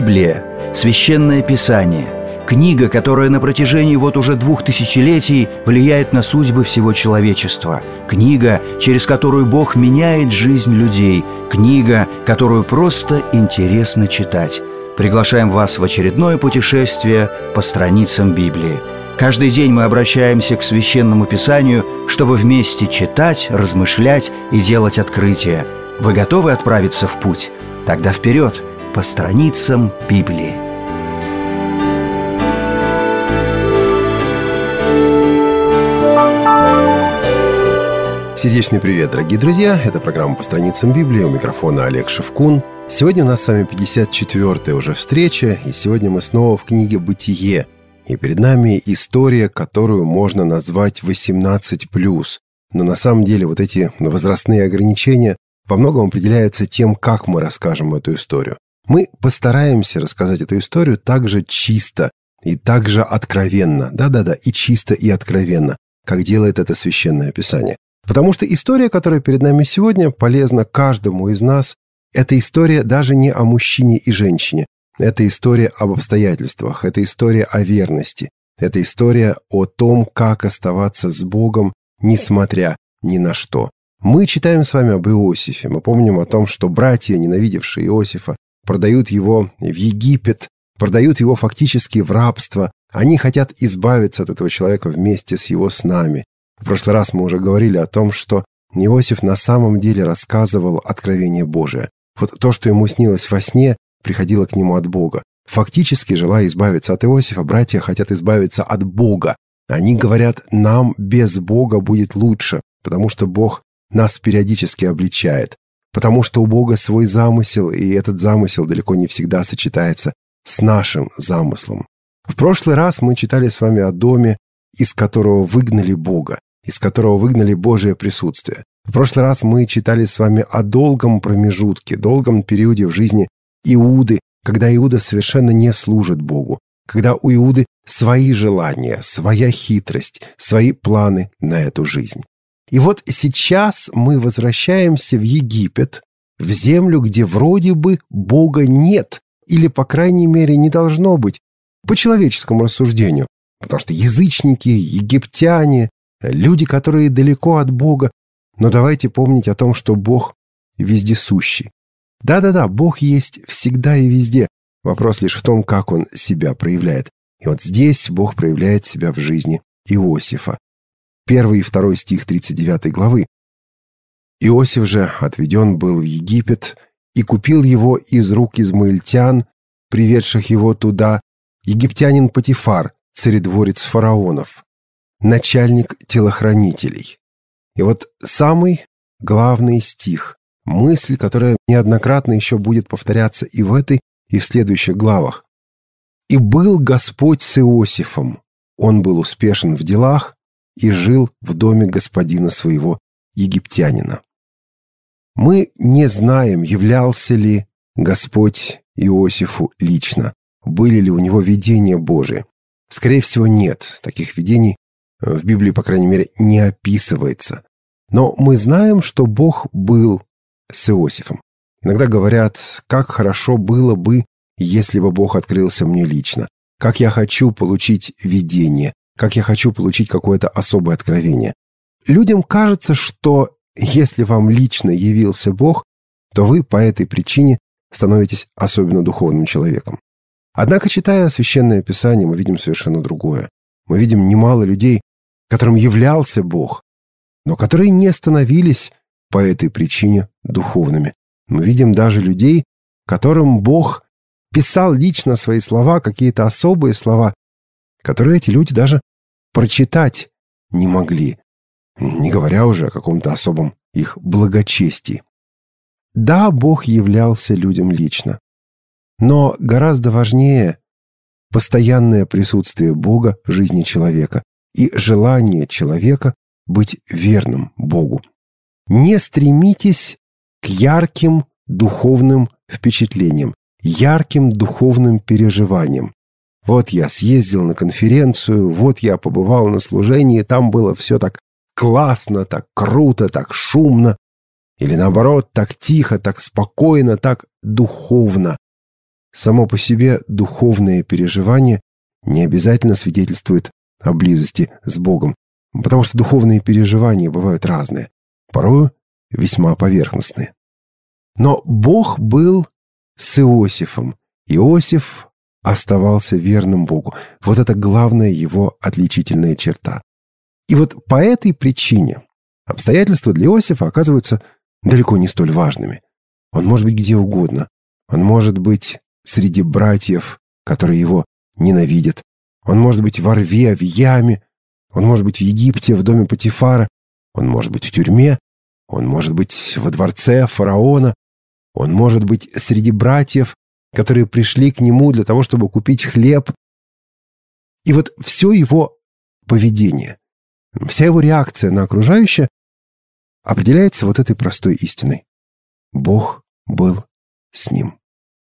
Библия, Священное Писание, книга, которая на протяжении уже 2000 влияет на судьбы всего человечества, книга, через которую Бог меняет жизнь людей, книга, которую просто интересно читать. Приглашаем вас в очередное путешествие по страницам Библии. Каждый день мы обращаемся к Священному Писанию, чтобы вместе читать, размышлять и делать открытия. Вы готовы отправиться в путь? Тогда вперед, по страницам Библии. Сердечный привет, дорогие друзья! Это программа «По страницам Библии». У микрофона Олег Шевкун. Сегодня у нас с вами 54-я уже встреча, и сегодня мы снова в книге «Бытие». И перед нами история, которую можно назвать 18+. Но на самом деле вот эти возрастные ограничения во многом определяются тем, как мы расскажем эту историю. Мы постараемся рассказать эту историю так же чисто и так же откровенно. Да-да-да, и чисто, и откровенно, как делает это Священное Писание. Потому что история, которая перед нами сегодня, полезна каждому из нас. Это история даже не о мужчине и женщине. Это история об обстоятельствах, это история о верности, это история о том, как оставаться с Богом, несмотря ни на что. Мы читаем с вами об Иосифе. Мы помним о том, что братья, ненавидевшие Иосифа, продают его в Египет, продают его фактически в рабство. Они хотят избавиться от этого человека вместе с его снами. В прошлый раз мы уже говорили о том, что Иосиф на самом деле рассказывал откровение Божие. Вот то, что ему снилось во сне, приходило к нему от Бога. Фактически, желая избавиться от Иосифа, братья хотят избавиться от Бога. Они говорят, нам без Бога будет лучше, потому что Бог нас периодически обличает, потому что у Бога свой замысел, и этот замысел далеко не всегда сочетается с нашим замыслом. В прошлый раз мы читали с вами о доме, из которого выгнали Бога, из которого выгнали Божие присутствие. В прошлый раз мы читали с вами о долгом промежутке, долгом периоде в жизни Иуды, когда Иуда совершенно не служит Богу, когда у Иуды свои желания, своя хитрость, свои планы на эту жизнь. И вот сейчас мы возвращаемся в Египет, в землю, где вроде бы Бога нет, или, по крайней мере, не должно быть, по человеческому рассуждению, потому что язычники, египтяне, люди, которые далеко от Бога, но давайте помнить о том, что Бог вездесущий. Да-да-да, Бог есть всегда и везде. Вопрос лишь в том, как Он себя проявляет. И вот здесь Бог проявляет себя в жизни Иосифа. 1 и 2 стих 39 главы. «Иосиф же отведен был в Египет, и купил его из рук измаильтян, приведших его туда, египтянин Потифар, царедворец фараонов, начальник телохранителей». И вот самый главный стих, мысль, которая неоднократно еще будет повторяться и в этой, и в следующих главах. «И был Господь с Иосифом, он был успешен в делах и жил в доме господина своего египтянина». Мы не знаем, являлся ли Господь Иосифу лично, были ли у него видения Божии. Скорее всего, нет. Таких видений в Библии, по крайней мере, не описывается. Но мы знаем, что Бог был с Иосифом. Иногда говорят, как хорошо было бы, если бы Бог открылся мне лично. Как я хочу получить видение, как я хочу получить какое-то особое откровение. Людям кажется, что если вам лично явился Бог, то вы по этой причине становитесь особенно духовным человеком. Однако, читая Священное Писание, мы видим совершенно другое. Мы видим немало людей, которым являлся Бог, но которые не становились по этой причине духовными. Мы видим даже людей, которым Бог писал лично свои слова, какие-то особые слова, которые эти люди даже прочитать не могли, не говоря уже о каком-то особом их благочестии. Да, Бог являлся людям лично, но гораздо важнее постоянное присутствие Бога в жизни человека и желание человека быть верным Богу. Не стремитесь к ярким духовным впечатлениям, ярким духовным переживаниям. Вот я съездил на конференцию, вот я побывал на служении, там было все так классно, так круто, так шумно. Или наоборот, так тихо, так спокойно, так духовно. само по себе духовное переживание не обязательно свидетельствует о близости с Богом, потому что духовные переживания бывают разные, порою весьма поверхностные. Но Бог был с Иосифом. Иосиф оставался верным Богу. Вот это главная его отличительная черта. И вот по этой причине обстоятельства для Иосифа оказываются далеко не столь важными. Он может быть где угодно. Он может быть среди братьев, которые его ненавидят. Он может быть во рве, в яме. Он может быть в Египте, в доме Потифара. Он может быть в тюрьме. Он может быть во дворце фараона. Он может быть среди братьев, которые пришли к нему для того, чтобы купить хлеб. И вот все его поведение, вся его реакция на окружающее определяется вот этой простой истиной. Бог был с ним.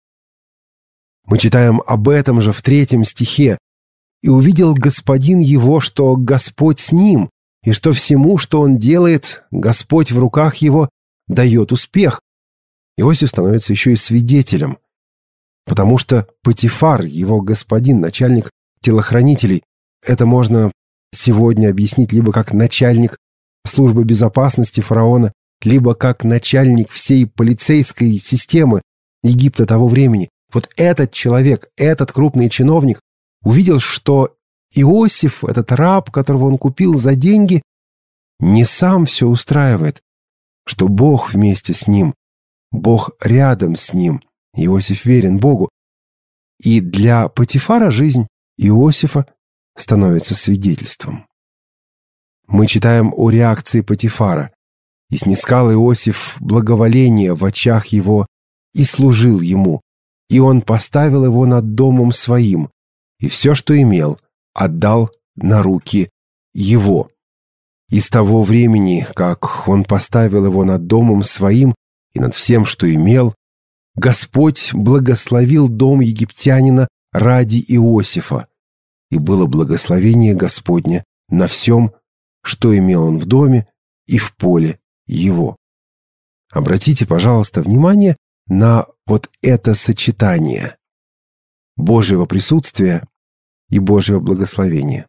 Мы читаем об этом же в 3 стихе. «И увидел господин его, что Господь с ним, и что всему, что он делает, Господь в руках его дает успех». Иосиф становится еще и свидетелем, потому что Потифар, его господин, начальник телохранителей, это можно сегодня объяснить либо как начальник службы безопасности фараона, либо как начальник всей полицейской системы Египта того времени. Вот этот человек, этот крупный чиновник увидел, что Иосиф, этот раб, которого он купил за деньги, не сам все устраивает, что Бог вместе с ним, Бог рядом с ним. Иосиф верен Богу. И для Потифара жизнь Иосифа становится свидетельством. Мы читаем о реакции Потифара. «И снискал Иосиф благоволение в очах его и служил ему, и он поставил его над домом своим, и все, что имел, отдал на руки его. И с того времени, как он поставил его над домом своим и над всем, что имел, Господь благословил дом египтянина ради Иосифа, и было благословение Господне на всем, что имел он в доме и в поле его». Обратите, пожалуйста, внимание на вот это сочетание Божьего присутствия и Божьего благословения.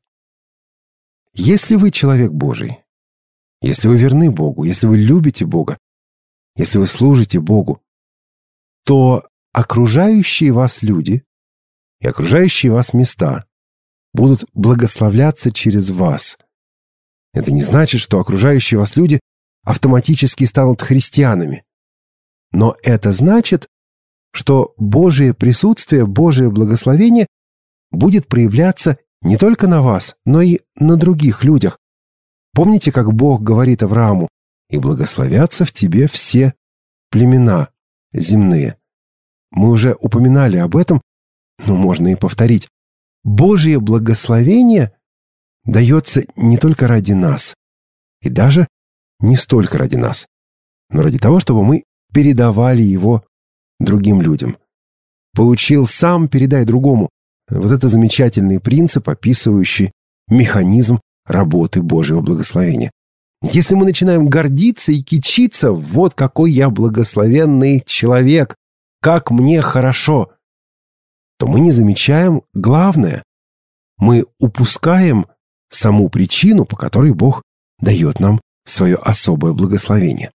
Если вы человек Божий, если вы верны Богу, если вы любите Бога, если вы служите Богу, то окружающие вас люди и окружающие вас места будут благословляться через вас. Это не значит, что окружающие вас люди автоматически станут христианами. Но это значит, что Божие присутствие, Божие благословение будет проявляться не только на вас, но и на других людях. Помните, как Бог говорит Аврааму: «И благословятся в тебе все племена земные». Мы уже упоминали об этом, но можно и повторить. Божье благословение дается не только ради нас, и даже не столько ради нас, но ради того, чтобы мы передавали его другим людям. Получил сам, передай другому. Вот это замечательный принцип, описывающий механизм работы Божьего благословения. Если мы начинаем гордиться и кичиться: «Вот какой я благословенный человек, как мне хорошо», то мы не замечаем главное. Мы упускаем саму причину, по которой Бог дает нам свое особое благословение.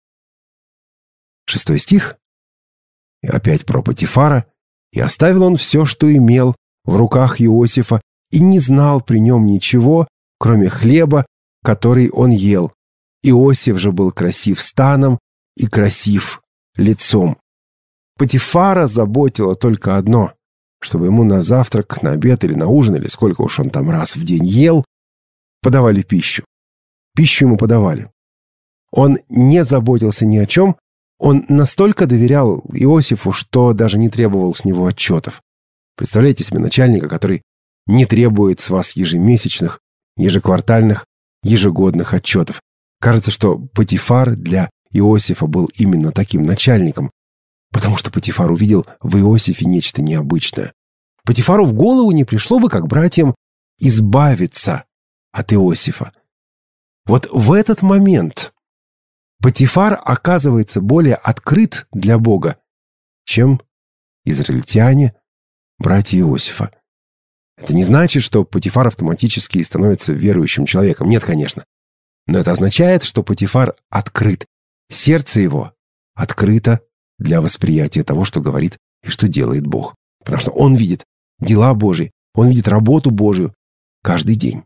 6 стих. И опять про Потифара. «И оставил он все, что имел, в руках Иосифа, и не знал при нем ничего, кроме хлеба, который он ел. Иосиф же был красив станом и красив лицом». Потифара заботило только одно: чтобы ему на завтрак, на обед или на ужин, или сколько уж он там раз в день ел, подавали пищу. Пищу ему подавали. Он не заботился ни о чем. Он настолько доверял Иосифу, что даже не требовал с него отчетов. Представляете себе начальника, который не требует с вас ежемесячных, ежеквартальных, ежегодных отчетов. Кажется, что Потифар для Иосифа был именно таким начальником, потому что Потифар увидел в Иосифе нечто необычное. Потифару в голову не пришло бы, как братьям, избавиться от Иосифа. Вот в этот момент Потифар оказывается более открыт для Бога, чем израильтяне, братья Иосифа. Это не значит, что Потифар автоматически становится верующим человеком. Нет, конечно. Но это означает, что Потифар открыт. Сердце его открыто для восприятия того, что говорит и что делает Бог. Потому что он видит дела Божьи, он видит работу Божью каждый день.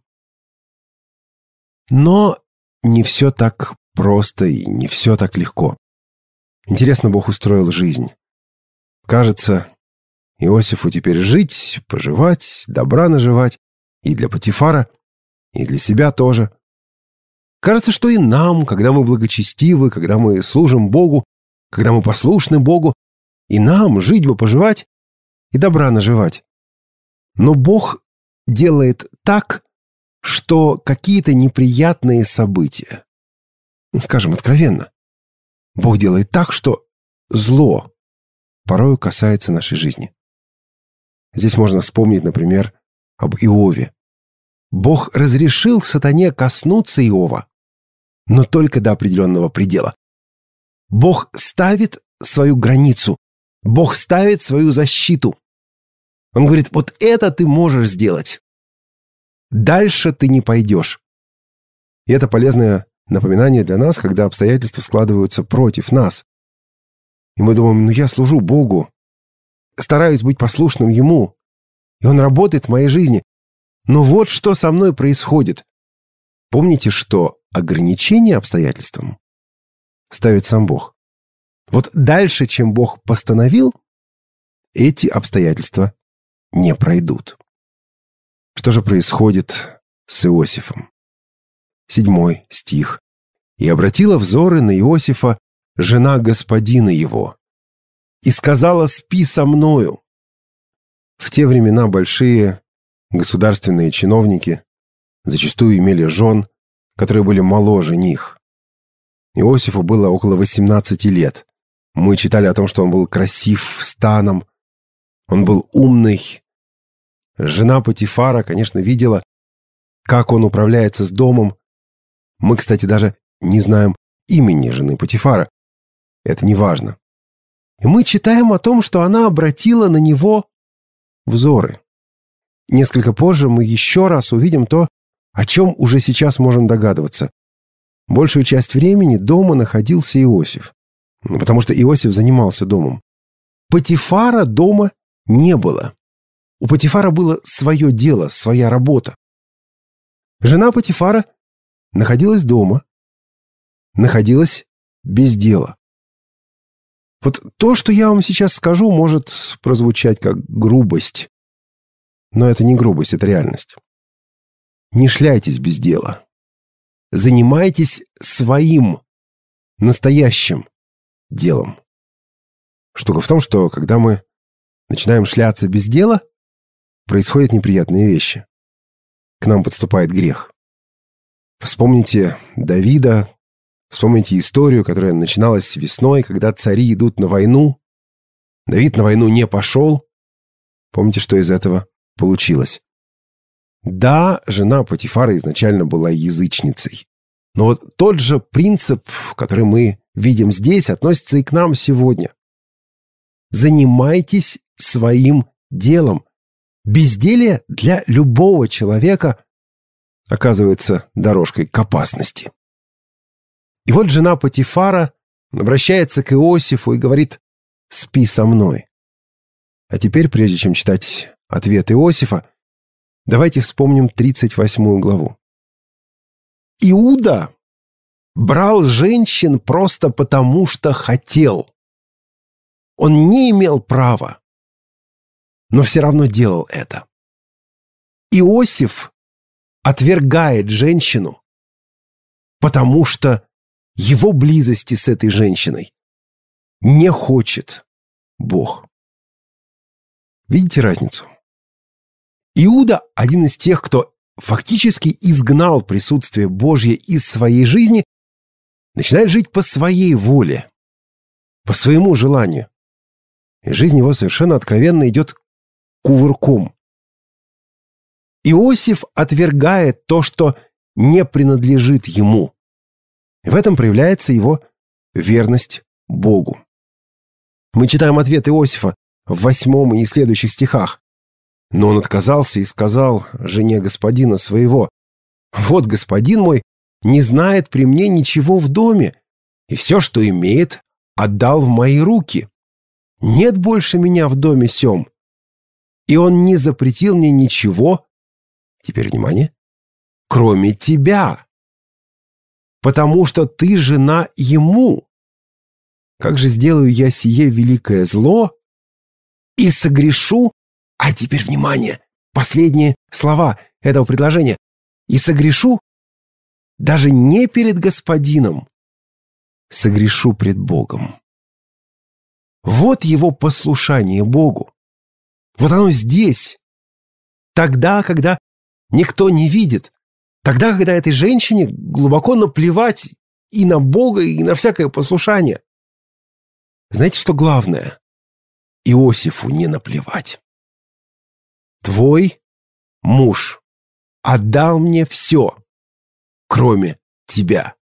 Но не все так просто и не все так легко. Интересно, Бог устроил жизнь. Кажется, Иосифу теперь жить, поживать, добра наживать. И для Потифара, и для себя тоже. Кажется, что и нам, когда мы благочестивы, когда мы служим Богу, когда мы послушны Богу, и нам жить бы, поживать и добра наживать. Но Бог делает так, что какие-то неприятные события, скажем откровенно, Бог делает так, что зло порою касается нашей жизни. Здесь можно вспомнить, например, об Иове. Бог разрешил сатане коснуться Иова, но только до определенного предела. Бог ставит свою границу, Бог ставит свою защиту. Он говорит, вот это ты можешь сделать. Дальше ты не пойдешь. И это полезное напоминание для нас, когда обстоятельства складываются против нас. И мы думаем, я служу Богу, стараюсь быть послушным Ему, и Он работает в моей жизни. Но вот что со мной происходит. Помните, что ограничение обстоятельствам ставит сам Бог. Вот дальше, чем Бог постановил, эти обстоятельства не пройдут. Что же происходит с Иосифом? 7 стих. «И обратила взоры на Иосифа жена господина его, и сказала: спи со мною». В те времена большие государственные чиновники зачастую имели жен, которые были моложе них. Иосифу было около 18 лет. Мы читали о том, что он был красив станом, он был умный. Жена Потифара, конечно, видела, как он управляется с домом. Мы, кстати, даже не знаем имени жены Потифара. Это не важно. И мы читаем о том, что она обратила на него взоры. Несколько позже мы еще раз увидим то, о чем уже сейчас можем догадываться. Большую часть времени дома находился Иосиф, потому что Иосиф занимался домом. Потифара дома не было. У Потифара было свое дело, своя работа. Жена Потифара находилась дома, находилась без дела. Вот то, что я вам сейчас скажу, может прозвучать как грубость. Но это не грубость, это реальность. Не шляйтесь без дела. Занимайтесь своим настоящим делом. Штука в том, что когда мы начинаем шляться без дела, происходят неприятные вещи. К нам подступает грех. Вспомните Давида, вспомните историю, которая начиналась весной, когда цари идут на войну. Давид на войну не пошел. Помните, что из этого получилось? Да, жена Потифара изначально была язычницей. Но вот тот же принцип, который мы видим здесь, относится и к нам сегодня. Занимайтесь своим делом. Безделье для любого человека оказывается дорожкой к опасности. И вот жена Потифара обращается к Иосифу и говорит: «Спи со мной». А теперь, прежде чем читать ответ Иосифа, давайте вспомним 38 главу. Иуда брал женщин просто потому, что хотел. Он не имел права, но все равно делал это. Иосиф отвергает женщину, потому что его близости с этой женщиной не хочет Бог. Видите разницу? Иуда – один из тех, кто фактически изгнал присутствие Божье из своей жизни, начинает жить по своей воле, по своему желанию. И жизнь его совершенно откровенно идет кувырком. Иосиф отвергает то, что не принадлежит ему. И в этом проявляется его верность Богу. Мы читаем ответ Иосифа в 8 и следующих стихах. Но он отказался и сказал жене господина своего: «Вот господин мой не знает при мне ничего в доме, и все, что имеет, отдал в мои руки. Нет больше меня в доме сем. И он не запретил мне ничего, теперь внимание, кроме тебя, потому что ты жена ему. Как же сделаю я сие великое зло и согрешу». А теперь внимание, последние слова этого предложения. «И согрешу даже не перед господином, согрешу пред Богом». Вот его послушание Богу. Вот оно здесь. Тогда, когда никто не видит. Тогда, когда этой женщине глубоко наплевать и на Бога, и на всякое послушание. Знаете, что главное? Иосифу не наплевать. Твой муж отдал мне все, кроме тебя.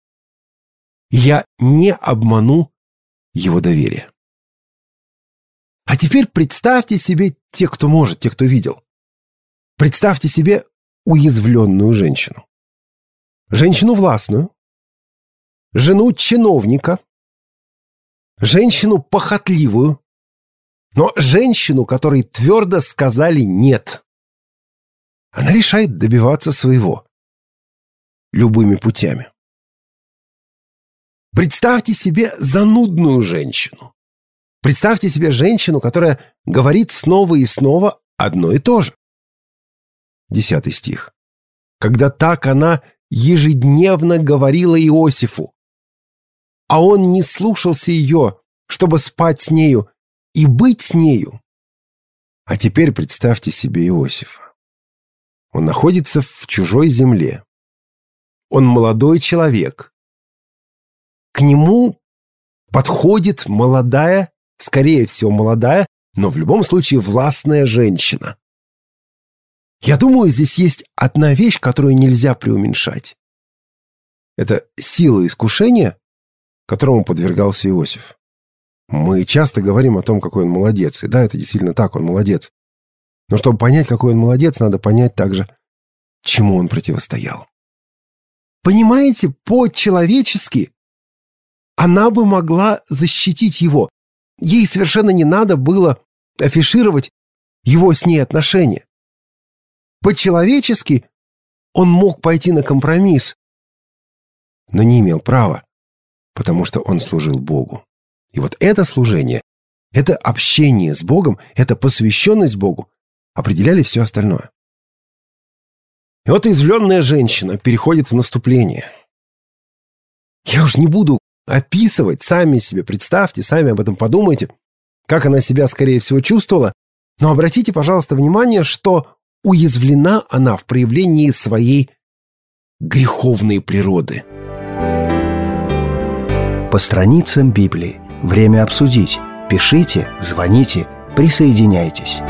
Я не обману его доверие. А теперь представьте себе, те, кто может, те, кто видел. Представьте себе уязвленную женщину. Женщину властную, жену чиновника, женщину похотливую, но женщину, которой твердо сказали «нет». Она решает добиваться своего любыми путями. Представьте себе занудную женщину. Представьте себе женщину, которая говорит снова и снова одно и то же. 10 стих. Когда так она ежедневно говорила Иосифу, а он не слушался ее, чтобы спать с нею и быть с нею. А теперь представьте себе Иосифа. Он находится в чужой земле. Он молодой человек. К нему подходит молодая, скорее всего молодая, но в любом случае властная женщина. Я думаю, здесь есть одна вещь, которую нельзя преуменьшать. Это сила искушения, которому подвергался Иосиф. Мы часто говорим о том, какой он молодец. И да, это действительно так, он молодец. Но чтобы понять, какой он молодец, надо понять также, чему он противостоял. Понимаете, по-человечески она бы могла защитить его. Ей совершенно не надо было афишировать его с ней отношения. По-человечески он мог пойти на компромисс, но не имел права, потому что он служил Богу. И вот это служение, это общение с Богом, это посвященность Богу определяли все остальное. И вот уязвленная женщина переходит в наступление. Я уж не буду описывать, сами себе представьте, сами об этом подумайте, как она себя, скорее всего, чувствовала, но обратите, пожалуйста, внимание, что уязвлена она в проявлении своей греховной природы. По страницам Библии. Время обсудить. Пишите, звоните, присоединяйтесь.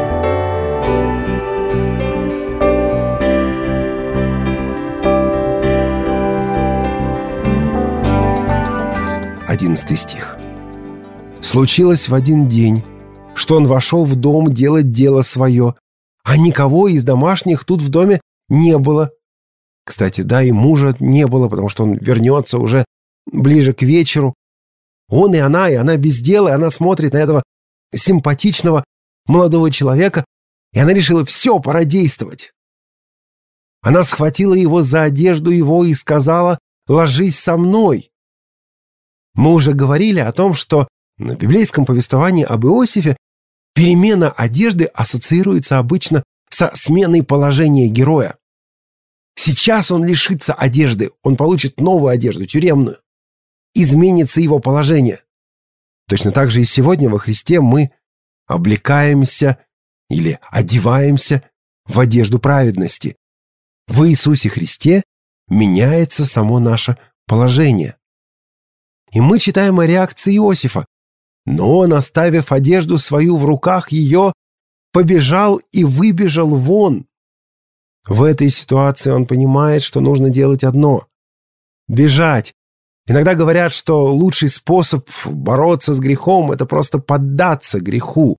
Одиннадцатый стих. «Случилось в один день, что он вошел в дом делать дело свое, а никого из домашних тут в доме не было». Кстати, да, и мужа не было, потому что он вернется уже ближе к вечеру. Он и она без дела, и она смотрит на этого симпатичного молодого человека, и она решила: все, пора действовать. Она схватила его за одежду его и сказала: «Ложись со мной». Мы уже говорили о том, что в библейском повествовании об Иосифе перемена одежды ассоциируется обычно со сменой положения героя. Сейчас он лишится одежды, он получит новую одежду, тюремную. Изменится его положение. Точно так же и сегодня во Христе мы облекаемся или одеваемся в одежду праведности. В Иисусе Христе меняется само наше положение. И мы читаем о реакции Иосифа. Но он, оставив одежду свою в руках ее, побежал и выбежал вон. В этой ситуации он понимает, что нужно делать одно – бежать. Иногда говорят, что лучший способ бороться с грехом – это просто поддаться греху.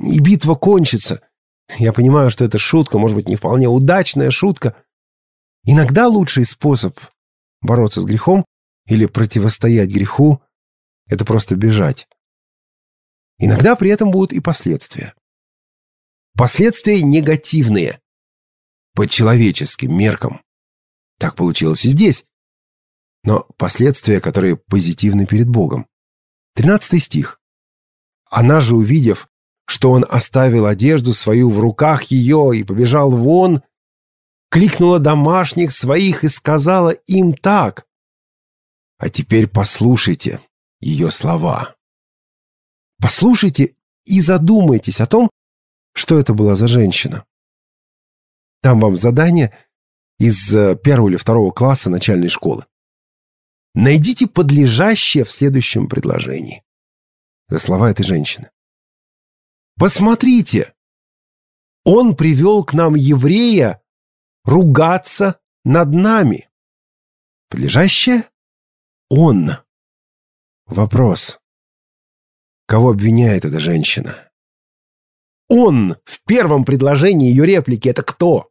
и битва кончится. Я понимаю, что это шутка, может быть, не вполне удачная шутка. Иногда лучший способ бороться с грехом или противостоять греху — это просто бежать. Иногда при этом будут и последствия. Последствия негативные, по человеческим меркам. Так получилось и здесь. Но последствия, которые позитивны перед Богом. 13 стих. «Она же, увидев, что он оставил одежду свою в руках ее и побежал вон, кликнула домашних своих и сказала им так. А теперь послушайте ее слова». Послушайте и задумайтесь о том, что это была за женщина. Дам вам задание из 1 или 2 класса начальной школы. Найдите подлежащее в следующем предложении. За слова этой женщины. Посмотрите, он привел к нам еврея ругаться над нами. Подлежащее? Он. Вопрос. Кого обвиняет эта женщина? Он в первом предложении ее реплики — это кто?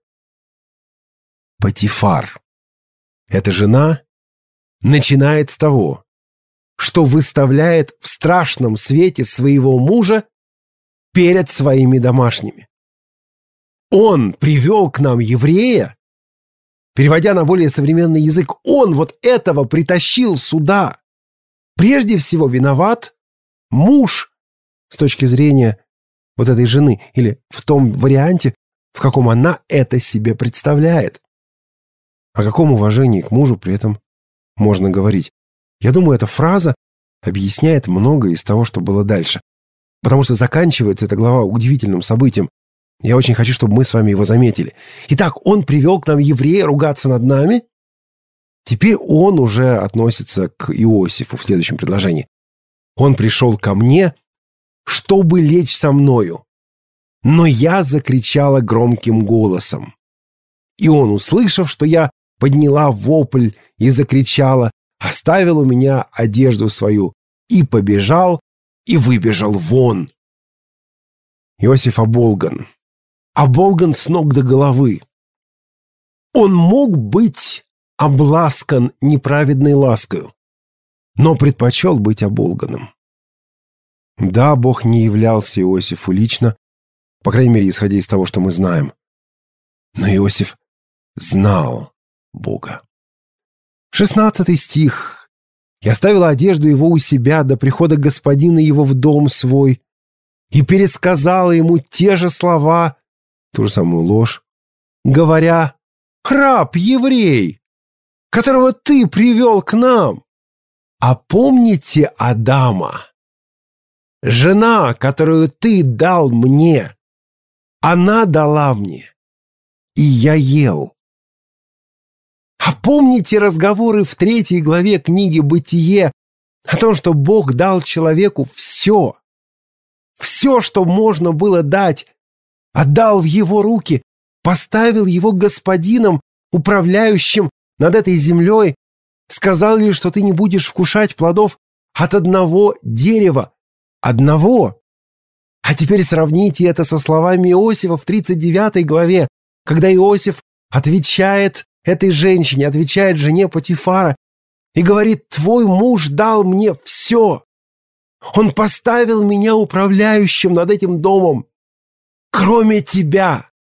Потифар. Эта жена начинает с того, что выставляет в страшном свете своего мужа перед своими домашними. Он привел к нам еврея, переводя на более современный язык, он вот этого притащил сюда. Прежде всего виноват муж с точки зрения вот этой жены, или в том варианте, в каком она это себе представляет. О каком уважении к мужу при этом можно говорить? Я думаю, эта фраза объясняет многое из того, что было дальше. Потому что заканчивается эта глава удивительным событием. Я очень хочу, чтобы мы с вами его заметили. Итак, он привел к нам еврея ругаться над нами. Теперь он уже относится к Иосифу в следующем предложении. Он пришел ко мне, чтобы лечь со мною. Но я закричала громким голосом. И он, услышав, что я подняла вопль и закричала, оставил у меня одежду свою и побежал, и выбежал вон. Иосиф оболган. Оболган с ног до головы. Он мог быть обласкан неправедной ласкою, но предпочел быть оболганным. Да, Бог не являлся Иосифу лично, по крайней мере, исходя из того, что мы знаем. Но Иосиф знал Бога. 16 стих. «И оставила одежду его у себя до прихода господина его в дом свой, и пересказала ему те же слова, ту же самую ложь, говоря: раб еврей, которого ты привел к нам, а помните Адама, жена, которую ты дал мне, она дала мне, и я ел. А помните разговоры в 3 главе книги «Бытие» о том, что Бог дал человеку все, что можно было дать, отдал в его руки, поставил его господином, управляющим над этой землей, сказал лишь, что ты не будешь вкушать плодов от одного дерева. Одного. А теперь сравните это со словами Иосифа в 39 главе, когда Иосиф отвечает этой женщине, отвечает жене Потифара и говорит: твой муж дал мне все. Он поставил меня управляющим над этим домом, кроме тебя.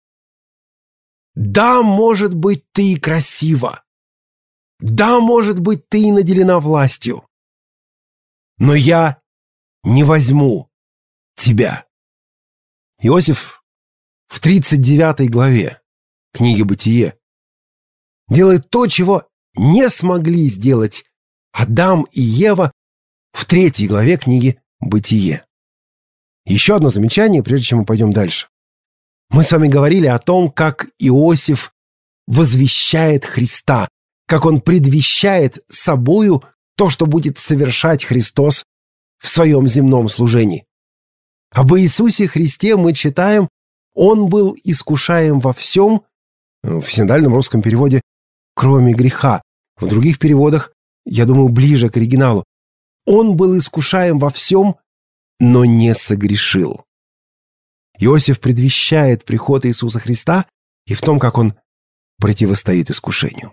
Да, может быть, ты и красива. Да, может быть, ты и наделена властью. Но я не возьму тебя. Иосиф в 39 главе книги «Бытие» делает то, чего не смогли сделать Адам и Ева в 3 главе книги «Бытие». Еще одно замечание, прежде чем мы пойдем дальше. Мы с вами говорили о том, как Иосиф возвещает Христа, как он предвещает собою то, что будет совершать Христос в своем земном служении. Об Иисусе Христе мы читаем: Он был искушаем во всем, в синодальном русском переводе, кроме греха. В других переводах, я думаю, ближе к оригиналу. Он был искушаем во всем, но не согрешил. Иосиф предвещает приход Иисуса Христа и в том, как он противостоит искушению.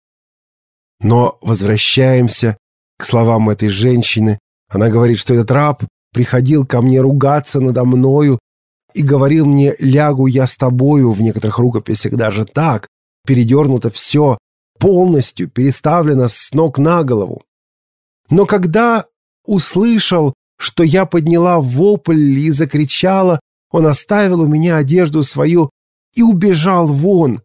Но возвращаемся к словам этой женщины. Она говорит, что этот раб приходил ко мне ругаться надо мною и говорил мне: лягу я с тобою. В некоторых рукописях даже так, передернуто все, полностью переставлено с ног на голову. Но когда услышал, что я подняла вопль и закричала, он оставил у меня одежду свою и убежал вон.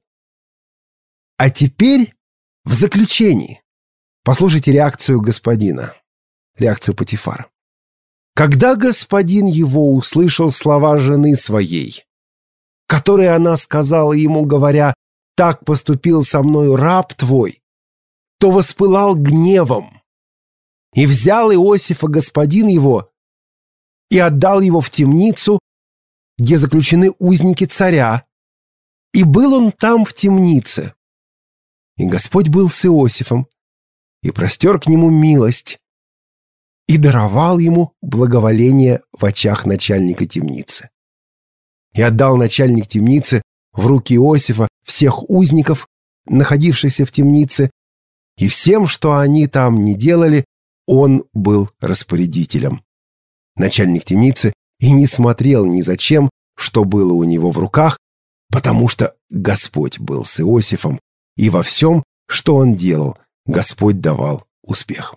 А теперь в заключении послушайте реакцию господина, реакцию Потифара. Когда господин его услышал слова жены своей, которые она сказала ему, говоря: «Так поступил со мною раб твой», то воспылал гневом и взял Иосифа господин его и отдал его в темницу, где заключены узники царя. И был он там в темнице. И Господь был с Иосифом, и простер к нему милость, и даровал ему благоволение в очах начальника темницы. И отдал начальник темницы в руки Иосифа всех узников, находившихся в темнице, и всем, что они там не делали, он был распорядителем. Начальник темницы и не смотрел ни за чем, что было у него в руках, потому что Господь был с Иосифом, и во всем, что он делал, Господь давал успех.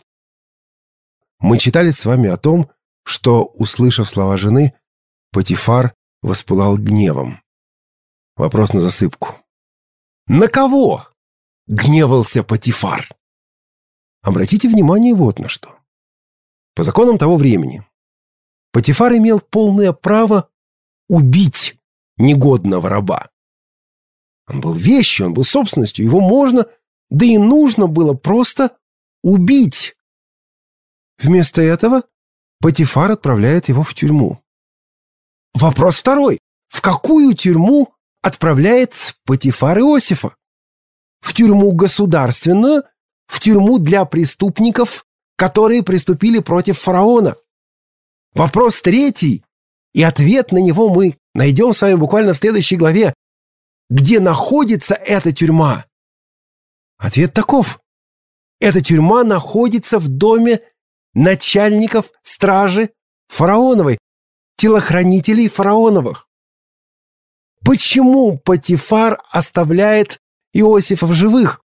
Мы читали с вами о том, что, услышав слова жены, Потифар воспылал гневом. Вопрос на засыпку. На кого гневался Потифар? Обратите внимание вот на что. По законам того времени Потифар имел полное право убить негодного раба. Он был вещью, он был собственностью, его можно, да и нужно было просто убить. Вместо этого Потифар отправляет его в тюрьму. Вопрос второй. В какую тюрьму отправляет Потифар Иосифа? В тюрьму государственную, в тюрьму для преступников, которые приступили против фараона. Вопрос третий, и ответ на него мы найдем с вами буквально в следующей главе. Где находится эта тюрьма? Ответ таков. Эта тюрьма находится в доме начальников стражи фараоновой, телохранителей фараоновых. Почему Потифар оставляет Иосифа в живых?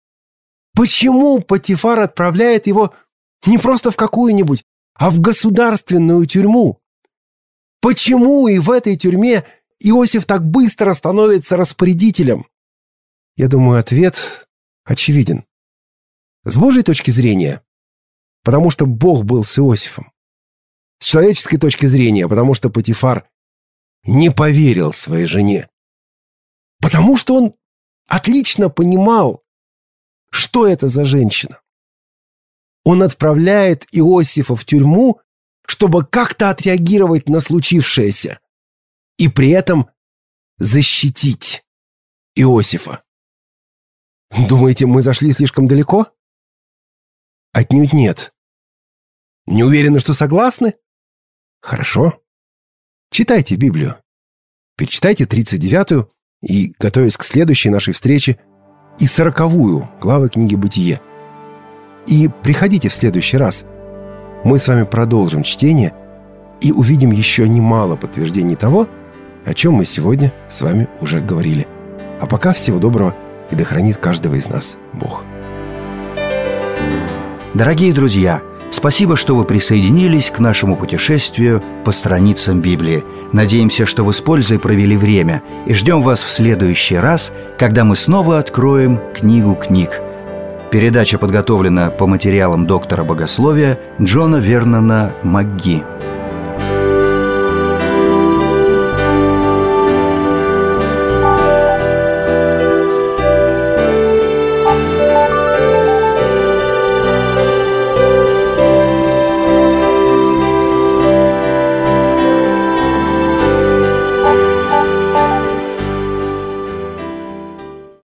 Почему Потифар отправляет его не просто в какую-нибудь, а в государственную тюрьму? Почему и в этой тюрьме Иосиф так быстро становится распорядителем? Я думаю, ответ очевиден. С Божьей точки зрения, потому что Бог был с Иосифом. С человеческой точки зрения, потому что Потифар не поверил своей жене. Потому что он отлично понимал, что это за женщина. Он отправляет Иосифа в тюрьму, чтобы как-то отреагировать на случившееся и при этом защитить Иосифа. Думаете, мы зашли слишком далеко? Отнюдь нет. Не уверены, что согласны? Хорошо. Читайте Библию. Перечитайте 39-ю и, готовясь к следующей нашей встрече, и 40-ю главы книги «Бытие». И приходите в следующий раз. Мы с вами продолжим чтение и увидим еще немало подтверждений того, о чем мы сегодня с вами уже говорили. А пока всего доброго, и да хранит каждого из нас Бог. Дорогие друзья, спасибо, что вы присоединились к нашему путешествию по страницам Библии. Надеемся, что вы с пользой провели время, и ждем вас в следующий раз, когда мы снова откроем книгу книг. Передача подготовлена по материалам доктора богословия Джона Вернона МакГи.